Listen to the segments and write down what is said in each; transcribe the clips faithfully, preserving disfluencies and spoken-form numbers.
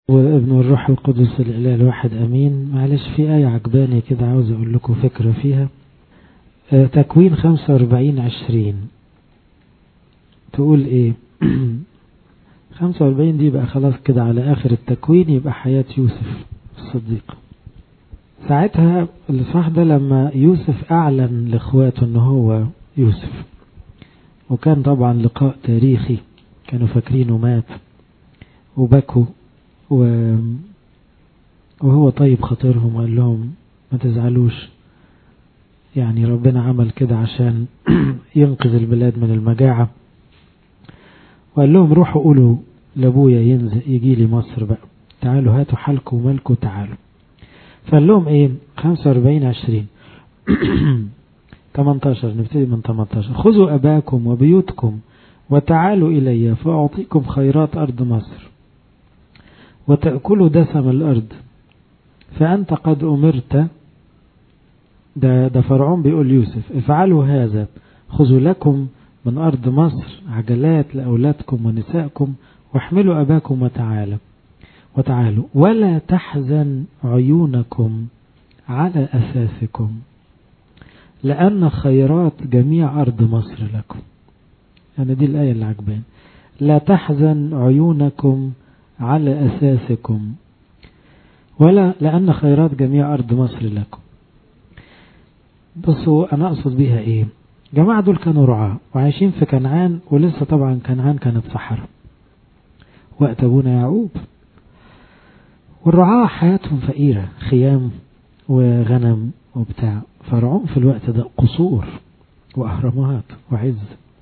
وابن الروح القدس الإله الواحد أمين. معلش في آية عجباني كده عاوز أقول لكم فكرة فيها. آه تكوين خمسة واربعين عشرين تقول إيه؟ خمسة واربعين دي بقى خلاص كده على آخر التكوين، يبقى حياة يوسف الصديق. ساعتها الإصحاح ده لما يوسف أعلن لإخواته إنه هو يوسف، وكان طبعا لقاء تاريخي، كانوا فاكرينه مات وبكوا، وهو طيب خاطرهم وقال لهم ما تزعلوش، يعني ربنا عمل كده عشان ينقذ البلاد من المجاعة. وقال لهم روحوا قولوا لابويا ينزل يجي لي مصر بقى، تعالوا هاتوا حالكم ومالكم تعالوا. فقال لهم ايه؟ خمسة واربعين عشرين تمنتاشر، نبتدي من تمنتاشر. خذوا أباكم وبيوتكم وتعالوا إلي فأعطيكم خيرات أرض مصر وتأكلوا دسم الأرض، فأنت قد أمرت. ده, ده فرعون بيقول يوسف افعلوا هذا، خذوا لكم من أرض مصر عجلات لأولادكم ونسائكم، واحملوا أباكم وتعالوا وتعالوا ولا تحزن عيونكم على أساسكم، لأن خيرات جميع أرض مصر لكم. يعني دي الآية اللي عجبان، لا تحزن عيونكم على أساسكم ولا لأن خيرات جميع أرض مصر لكم. بصوا أنا أقصد بيها إيه؟ جماعة دول كانوا رعاة وعايشين في كنعان، ولسه طبعا كنعان كانت صحراء وقت أبونا يعقوب، والرعاة حياتهم فقيرة، خيام وغنم وبتاع. فرعون في الوقت ده قصور وأهرامات وعز.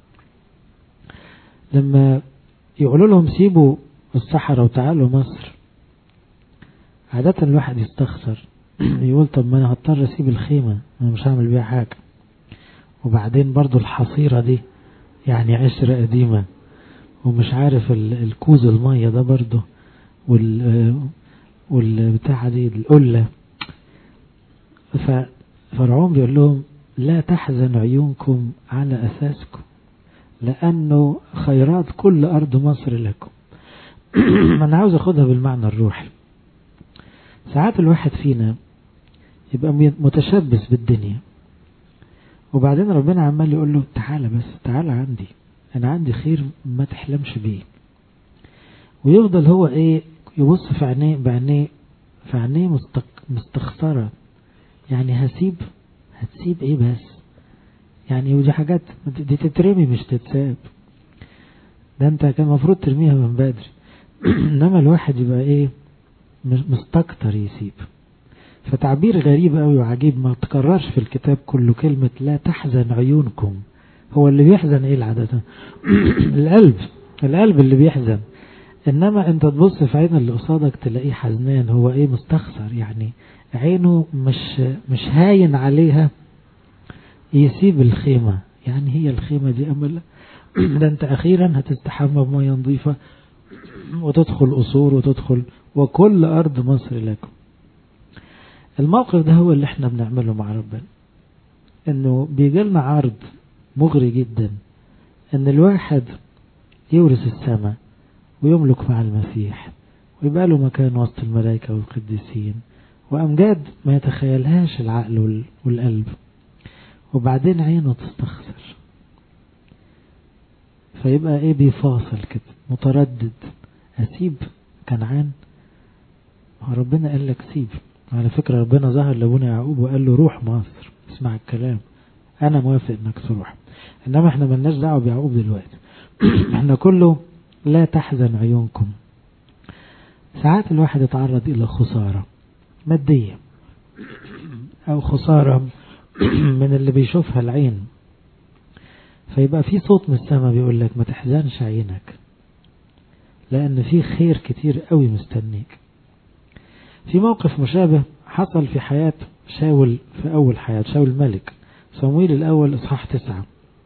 لما يقولوا لهم سيبوا الصحراء وتعالوا مصر، عادة الواحد يستخسر يقول طب ما أنا هضطر أسيب الخيمة، أنا مش هعمل بيها حاجة، وبعدين برضو الحصيرة دي يعني عشرة قديمة، ومش عارف الكوز المية ده برضو وال والبتاعة دي القلة. ففرعون بيقول لهم لا تحزن عيونكم على أساسكم، لأنه خيرات كل أرض مصر لكم. أنا عاوز أخدها بالمعنى الروحي. ساعات الواحد فينا يبقى متشبث بالدنيا، وبعدين ربنا عمال يقول له تعالى بس، تعالى عندي، أنا عندي خير ما تحلمش بيه. ويفضل هو إيه؟ يبص في عينيه بعينيه في عينيه مستق... مستخسرة، يعني هسيب هتسيب إيه بس؟ يعني ودي حاجات دي تترمي مش تتساب، ده أنت كان المفروض ترميها من بدري. إنما الواحد يبقى إيه؟ مستكتر يسيب. فتعبير غريب قوي وعجيب ما تكررش في الكتاب كله، كلمة لا تحزن عيونكم. هو اللي بيحزن ايه العادة؟ القلب القلب اللي بيحزن. انما انت تبص في عين اللي قصادك تلاقيه حزنان، هو ايه؟ مستخسر، يعني عينه مش مش هاين عليها يسيب الخيمة. يعني هي الخيمة دي امل؟ ده انت اخيرا هتستحمى بمية نظيفة وتدخل قصور وتدخل وكل ارض مصر لكم. الموقف ده هو اللي احنا بنعمله مع ربنا، انه بيجي لنا عرض مغري جدا ان الواحد يورث السماء ويملك مع المسيح ويبقى له مكان وسط الملائكة والقديسين وامجاد ما يتخيلهاش العقل والقلب، وبعدين عينه تستخسر، فيبقى ايه؟ بيفاصل كده متردد، اسيب كنعان؟ ربنا قال لك سيب. على فكرة ربنا ظهر لابونا يعقوب وقال له روح مصر، اسمع الكلام، انا موافق انك تروح. انما احنا ملناش دعوه بيعقوب دلوقتي. احنا كله لا تحزن عيونكم. ساعات الواحد يتعرض الى خسارة مادية او خسارة من اللي بيشوفها العين، فيبقى في صوت من السماء بيقول لك ما تحزنش عينك، لان في خير كتير قوي مستنيك. في موقف مشابه حصل في حياة شاول، في أول حياة شاول الملك، صمويل الأول إصحاح تسعة.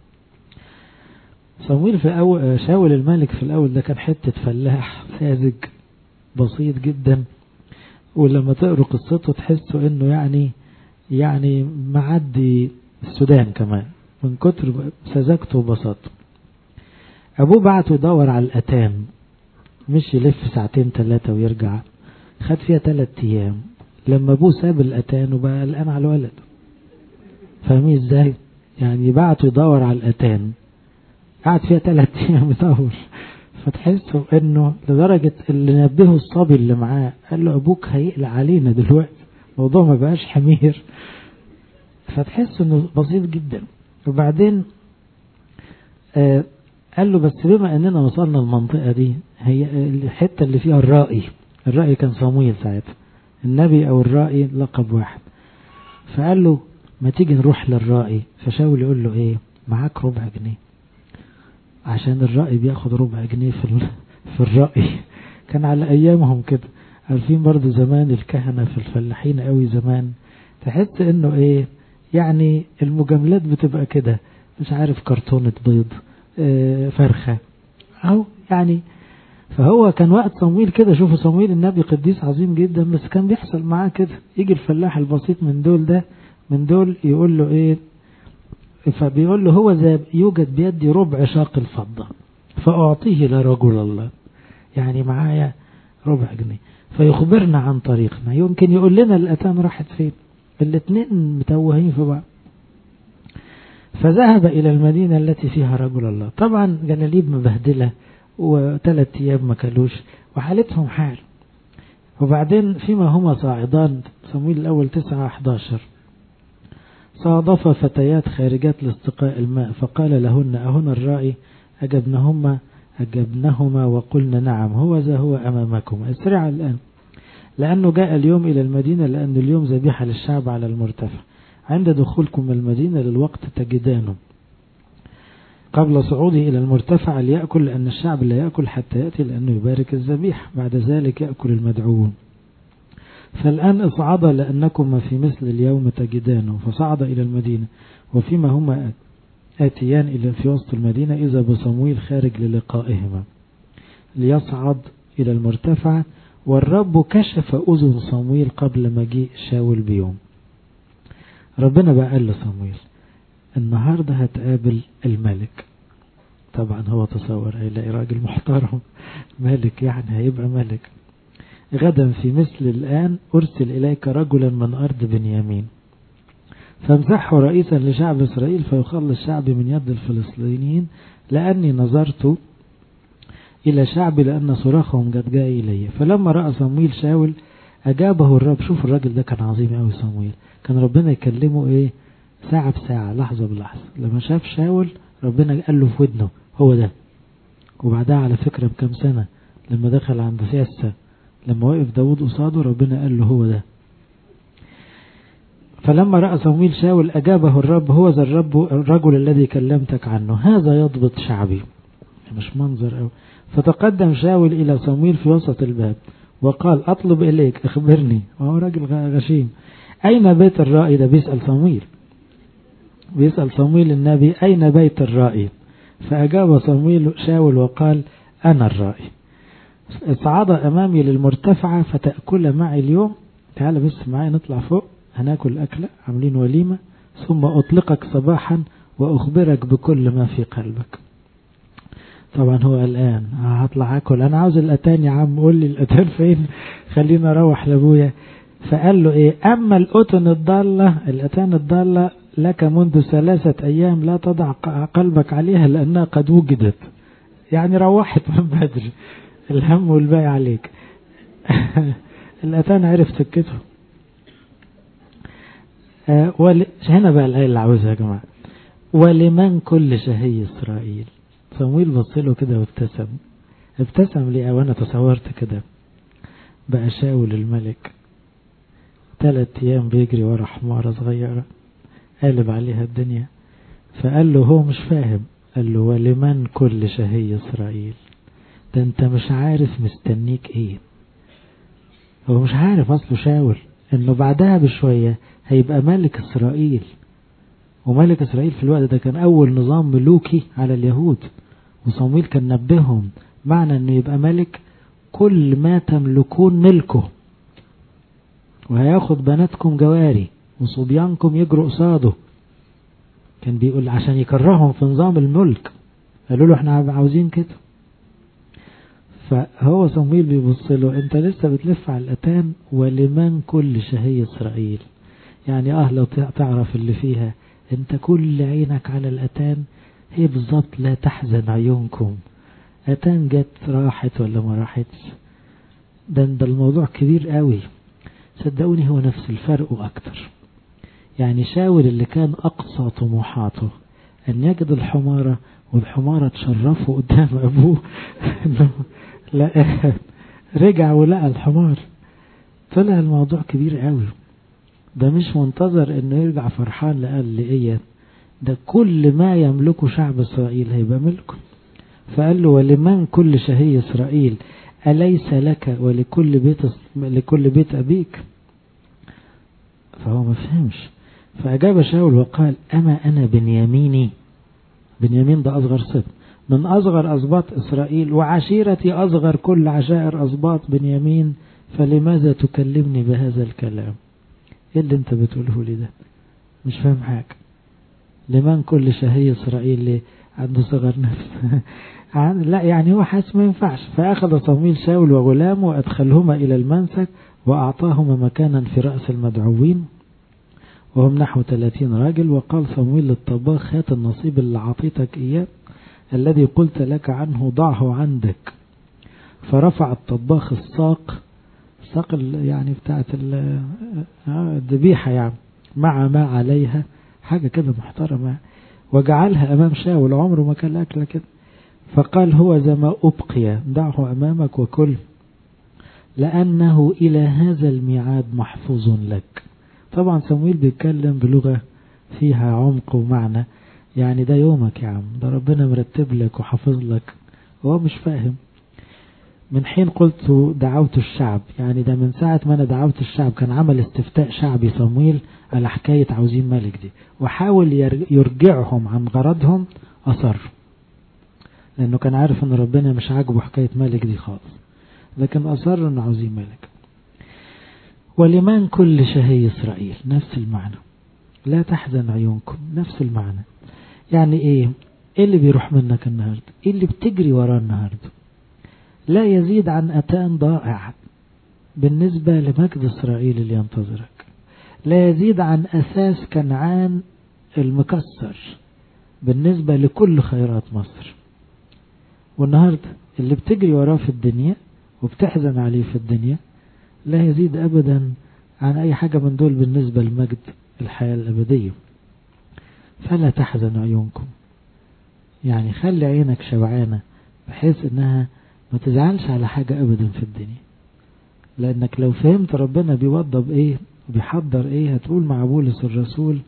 صمويل في أول شاول الملك في الأول ده كان حتة فلاح ساذج بسيط جدا، ولما تقروا قصته تحسوا إنه يعني يعني معدي السودان كمان من كتر سذاجته وبساطته. أبوه بعته يدور على الأتام، مش يلف ساعتين ثلاثة ويرجع، خد فيها ثلاث ايام. لما ابوه ساب الاتان وبقى قلقان على الولد، فاهمين ازاي؟ يعني بعته يدور على الاتان، قعد فيها ثلاث ايام يدور. فتحسوا انه لدرجة اللي نبهه الصبي اللي معاه قال له ابوك هيقلق علينا دلوقتي، الموضوع ما بقاش حمير. فتحسوا انه بسيط جدا. وبعدين آه قال له بس بما اننا وصلنا المنطقة دي، هي الحتة اللي فيها الرائي، الرائي كان صمويل ساعتها، النبي او الرائي لقب واحد. فقال له ما تيجي نروح للرائي. فشاول يقول له ايه، معاك ربع جنيه؟ عشان الرائي بياخد ربع جنيه في في الرائي. كان على ايامهم كده، عارفين برضو زمان الكهنة في الفلاحين قوي زمان، تحس انه ايه يعني المجاملات بتبقى كده، مش عارف كرتونة بيض، اه فرخة او يعني. فهو كان وقت صمويل كده، شوفوا صمويل النبي قديس عظيم جدا، بس كان بيحصل معاه كده، يجي الفلاح البسيط من دول ده من دول يقول له ايه، فبيقول له هو ذا يوجد بيدي ربع شاق الفضة فأعطيه لرجل الله، يعني معايا ربع جنيه. فيخبرنا عن طريقنا، يمكن يقول لنا الأتان راحت فين. الاثنين متوهين في بعض. فذهب إلى المدينة التي فيها رجل الله. طبعا جلاليب مبهدلة وثلاث أيام ما كلوش وحالتهم حال. وبعدين فيما هما صاعدان، صمويل الأول تسعة احداشر، صادف فتيات خارجات لاستقاء الماء فقال لهن أهن الرائي؟ أجبنهما أجبنهما وقلنا نعم، هو ذا هو أمامكم، اسرع الآن، لأنه جاء اليوم إلى المدينة، لأن اليوم ذبيحة للشعب على المرتفع. عند دخولكم المدينة للوقت تجدانه قبل صعوده إلى المرتفع ليأكل، لأن الشعب لا يأكل حتى يأتي لأنه يبارك الذبيح، بعد ذلك يأكل المدعوون. فالآن اصعد لأنكم في مثل اليوم تجدانه. فصعد إلى المدينة، وفيما هما آتيان إلى في وسط المدينة إذا بصمويل خارج للقائهما ليصعد إلى المرتفع، والرب كشف أذن صمويل قبل مجيء شاول بيوم. ربنا بقى قال لصمويل النهاردة هتقابل الملك. طبعا هو تصور هيلاقي راجل محترم ملك، يعني هيبقى ملك. غدا في مثل الآن أرسل إليك رجلا من أرض بنيامين فامسحه رئيسا لشعب إسرائيل فيخلص شعبي من يد الفلسطينيين، لأني نظرت إلى شعبي لأن صراخهم قد جاء إلي. فلما رأى صمويل شاول أجابه الرب. شوف الراجل ده كان عظيم أوي صمويل، كان ربنا يكلمه إيه ساعة بساعة لحظة بلحظة. لما شاف شاول ربنا قال له في ودنه هو ده. وبعدها على فكرة بكم سنة لما دخل عند سياسة، لما وقف داود قصاده ربنا قال له هو ده. فلما رأى صمويل شاول أجابه الرب هو ذا الرب الرجل الذي كلمتك عنه، هذا يضبط شعبي. مش منظر أو. فتقدم شاول إلى صمويل في وسط الباب وقال أطلب إليك أخبرني، وهو راجل غشيم، أين بيت الرائي؟ ده بيسأل صمويل، بيسأل صمويل النبي أين بيت الرائي؟ فأجاب صمويل شاول وقال أنا الرائي. اصعد أمامي للمرتفعة فتأكل معي اليوم، تعال بس معي نطلع فوق هناكل أكلة عاملين وليمة، ثم أطلقك صباحا وأخبرك بكل ما في قلبك. طبعا هو الآن هطلع أكل، أنا عاوز الأتان يا عم، قول لي الأتان فين، خلينا أروح لأبويا. فقال له إيه، أما الأتن الضالة الأتان الضالة لك منذ ثلاثة أيام لا تضع قلبك عليها لأنها قد وجدت، يعني روحت من بدري، الهم والباقي عليك. الأتان عرف سكته. آه ول... هنا بقى الآية اللي عاوزها يا جماعة، ولمن كل شهي إسرائيل. صمويل بصله كده وابتسم. ابتسم لي وانا تصورت كده بقى شاول الملك ثلاث ايام بيجري ورا حمارة صغيرة قالب عليها الدنيا. فقال له هو مش فاهم، قال له ولمن كل شهي إسرائيل. ده انت مش عارف مستنيك ايه. هو مش عارف اصله شاول انه بعدها بشوية هيبقى ملك إسرائيل، وملك إسرائيل في الوقت ده كان أول نظام ملوكي على اليهود، وصمويل كان نبههم معنى أنه يبقى ملك كل ما تملكون ملكه، وهياخد بناتكم جواري وصبيانكم يجروا قصاده. كان بيقول عشان يكرههم في نظام الملك، قالوا له احنا عاوزين كده. فهو صمويل بيبص له انت لسه بتلف على الأتان ولمن كل شهي إسرائيل. يعني اه لو تعرف اللي فيها انت كل عينك على الأتان، هي بالظبط لا تحزن عيونكم. أتان جت راحت ولا ما راحتش؟ ده, ده الموضوع كبير قوي. صدقوني هو نفس الفرق وأكتر. يعني شاول اللي كان أقصى طموحاته أن يجد الحمارة، والحمارة تشرفه قدام أبوه لا رجع ولقى الحمار، طلع الموضوع كبير قوي. ده مش منتظر انه يرجع فرحان لقال لإيه، ده كل ما يملكه شعب إسرائيل هيبقى ملكه. فقال له ولمن كل شهي إسرائيل أليس لك ولكل بيت لكل بيت أبيك؟ فهو ما فهمش. فأجاب شاول وقال أما أنا بنياميني. بنيامين ده أصغر سبط من أصغر أسباط إسرائيل، وعشيرتي أصغر كل عشائر أسباط بنيامين، فلماذا تكلمني بهذا الكلام؟ إيه اللي أنت بتقوله لي ده؟ مش فاهم حاجة. لمن كل شهي إسرائيل ليه؟ عنده صغر نفس لا يعني هو حاسس ما ينفعش. فأخذ صمويل شاول وغلامه وأدخلهما إلى المنسك وأعطاهما مكانا في رأس المدعوين، وهم نحو ثلاثين راجل. وقال صمويل للطباخ هات النصيب اللي عطيتك إياه الذي قلت لك عنه ضعه عندك. فرفع الطباخ الساق، الساق يعني بتاعت الذبيحة يعني، مع ما عليها حاجة كده محترمة، وجعلها أمام شاول، عمره ما كان أكله كده. فقال هو ذا ما أبقي دعه أمامك وكل، لأنه إلى هذا الميعاد محفوظ لك. طبعا صمويل بيتكلم بلغة فيها عمق ومعنى، يعني ده يومك يا عم، ده ربنا مرتب لك وحافظ لك. هو مش فاهم. من حين قلت دعوت الشعب، يعني ده من ساعة ما أنا دعوت الشعب كان عمل استفتاء شعبي صمويل على حكاية عاوزين ملك دي، وحاول يرجعهم عن غرضهم، أصر لأنه كان عارف أن ربنا مش عاجبه حكاية ملك دي خالص، لكن أصر أنه عاوزين ملك. ولمن كل شهي إسرائيل نفس المعنى، لا تحزن عيونكم نفس المعنى. يعني إيه؟ إيه اللي بيروح منك النهاردة؟ إيه اللي بتجري وراه النهاردة؟ لا يزيد عن أتان ضائع بالنسبة لمجد إسرائيل اللي ينتظرك، لا يزيد عن أساس كنعان المكسر بالنسبة لكل خيرات مصر. والنهاردة اللي بتجري وراه في الدنيا وبتحزن عليه في الدنيا لا يزيد أبدا عن أي حاجة من دول بالنسبة لمجد الحياة الأبدية. فلا تحزن عيونكم، يعني خلي عينك شبعانة بحيث انها ما تزعلش على حاجة ابدا في الدنيا، لانك لو فهمت ربنا بيوضب ايه وبيحضر ايه هتقول مع بولس الرسول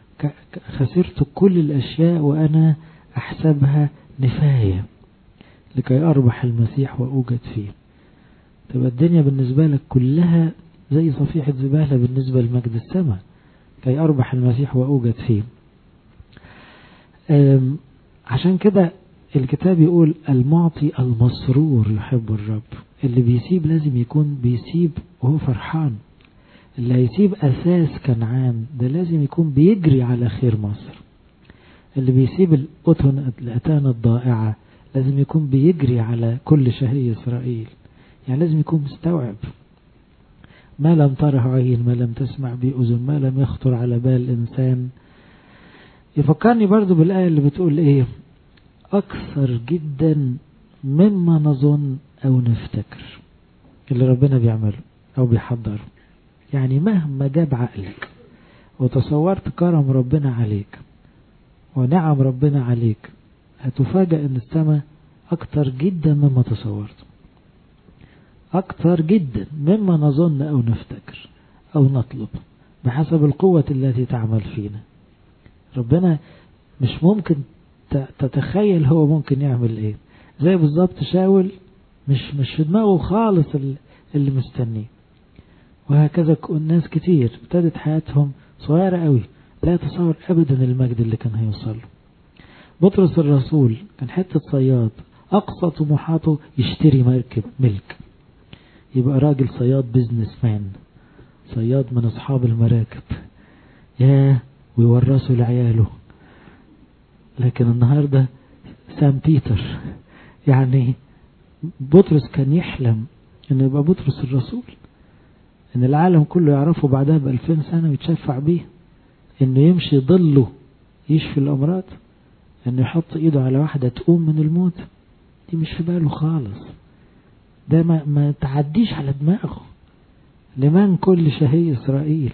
خسرت كل الاشياء وانا احسبها نفاية لكي اربح المسيح واوجد فيه. تبقى الدنيا بالنسبة لك كلها زي صفيحة زبالة بالنسبة لمجد السماء، كي اربح المسيح واوجد فيه. عشان كده الكتاب يقول المعطي المسرور يحب الرب. اللي بيسيب لازم يكون بيسيب وهو فرحان. اللي هيسيب أساس كنعان ده لازم يكون بيجري على خير مصر. اللي بيسيب الأتن الأتان الضائعة لازم يكون بيجري على كل شهي إسرائيل. يعني لازم يكون مستوعب ما لم تره عين، ما لم تسمع به أذن، ما لم يخطر على بال إنسان. يفكرني برضو بالآية اللي بتقول إيه أكثر جدا مما نظن أو نفتكر، اللي ربنا بيعمله أو بيحضره. يعني مهما جاب عقلك وتصورت كرم ربنا عليك ونعم ربنا عليك هتفاجأ ان السماء أكثر جدا مما تصورت، أكثر جدا مما نظن أو نفتكر أو نطلب بحسب القوة التي تعمل فينا. ربنا مش ممكن تتخيل هو ممكن يعمل ايه. زي بالظبط شاول مش مش في دماغه خالص اللي مستنيه. وهكذا الناس كتير ابتدت حياتهم صغيرة قوي لا يتصور ابدا المجد اللي كان هيوصل له. بطرس الرسول كان حتة صياد، اقصى طموحاته يشتري مركب ملك، يبقى راجل صياد بيزنس مان، صياد من اصحاب المراكب، ياه ويورثوا لعياله. لكن النهاردة سام بيتر، يعني بطرس كان يحلم أن يبقى بطرس الرسول، أن العالم كله يعرفه بعدها بألفين سنة ويتشفع بيه، أنه يمشي ضله يشفي الأمراض، أنه يحط إيده على واحدة تقوم من الموت. دي مش في باله خالص، ده ما, ما تعديش على دماغه. لمن كل شهي إسرائيل.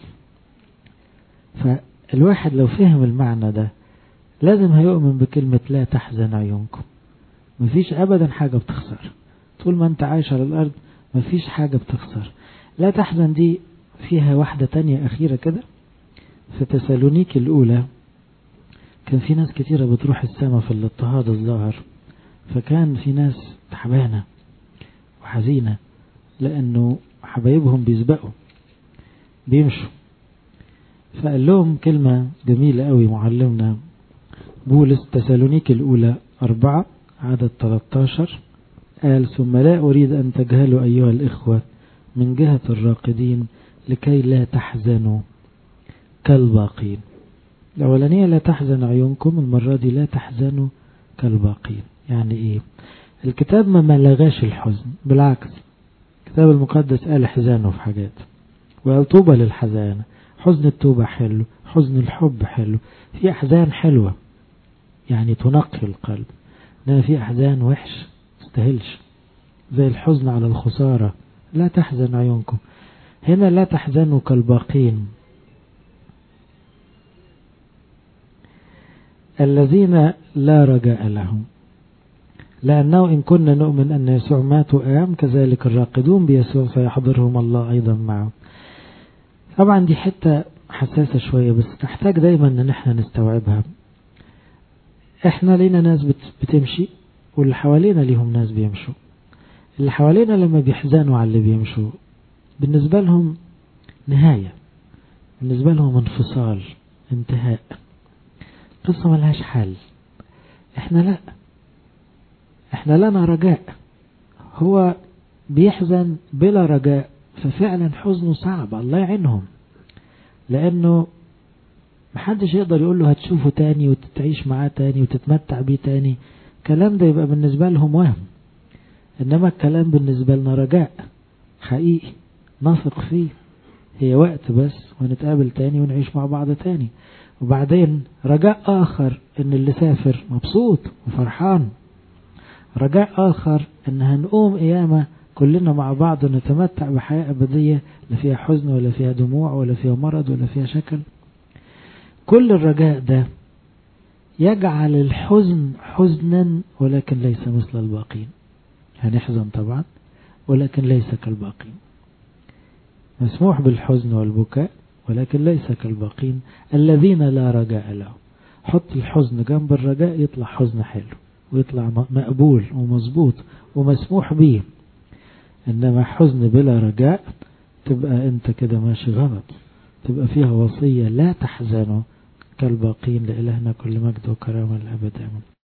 فالواحد لو فهم المعنى ده لازم هيؤمن بكلمة لا تحزن عيونكم. مفيش أبدا حاجة بتخسر طول ما أنت عايش على الأرض، مفيش حاجة بتخسر. لا تحزن دي فيها واحدة تانية أخيرة كده. في تسالونيك الأولى كان في ناس كتيرة بتروح السماء في الاضطهاد الظاهر، فكان في ناس تعبانة وحزينة لأنه حبايبهم بيسبقوا بيمشوا. فقال لهم كلمة جميلة قوي معلمنا بولس، تسالونيك الأولى أربعة عدد ثلاثة عشر، قال ثم لا أريد أن تجهلوا أيها الإخوة من جهة الراقدين لكي لا تحزنوا كالباقين. الأولانية لا تحزن عيونكم، المرة دي لا تحزنوا كالباقين. يعني إيه؟ الكتاب ما ملغاش الحزن، بالعكس الكتاب المقدس قال احزنوا في حاجات، وقال طوبى للحزان. حزن التوبة حلو، حزن الحب حلو، في أحزان حلوة يعني تنقي القلب، إنما في أحزان وحش تستهلش زي الحزن على الخسارة. لا تحزن عيونكم، هنا لا تحزنوا كالباقين الذين لا رجاء لهم، لأنه إن كنا نؤمن أن يسوع مات وقام كذلك الراقدون بيسوع سيحضرهم الله أيضا معه. طبعا دي حتة حساسة شوية بس تحتاج دايما أن احنا نستوعبها. احنا لينا ناس بتمشي واللي حوالينا ليهم ناس بيمشوا. اللي حوالينا لما بيحزنوا على اللي بيمشوا بالنسبة لهم نهاية، بالنسبة لهم انفصال، انتهاء، قصة ملهاش حل. احنا لا، احنا لنا رجاء. هو بيحزن بلا رجاء، ففعلا حزنه صعب، الله يعينهم، لانه محدش يقدر يقول له هتشوفه تاني وتتعيش معاه تاني وتتمتع بيه تاني. الكلام ده يبقى بالنسبة لهم وهم، انما الكلام بالنسبة لنا رجاء حقيقي نثق فيه. هي وقت بس ونتقابل تاني ونعيش مع بعض تاني. وبعدين رجاء آخر ان اللي سافر مبسوط وفرحان. رجاء آخر ان هنقوم قيامة كلنا مع بعض ونتمتع بحياة أبدية لا فيها حزن ولا فيها دموع ولا فيها مرض ولا فيها شكل. كل الرجاء ده يجعل الحزن حزنا ولكن ليس مثل الباقين. هنحزن طبعا ولكن ليس كالباقين. مسموح بالحزن والبكاء ولكن ليس كالباقين الذين لا رجاء لهم. حط الحزن جنب الرجاء يطلع حزن حلو ويطلع مقبول ومظبوط ومسموح به. إنما حزن بلا رجاء تبقى أنت كده ماشي غلط، تبقى فيها وصية لا تحزنوا كالباقين. لإلهنا كل مجد وكرامة الأبد آمين.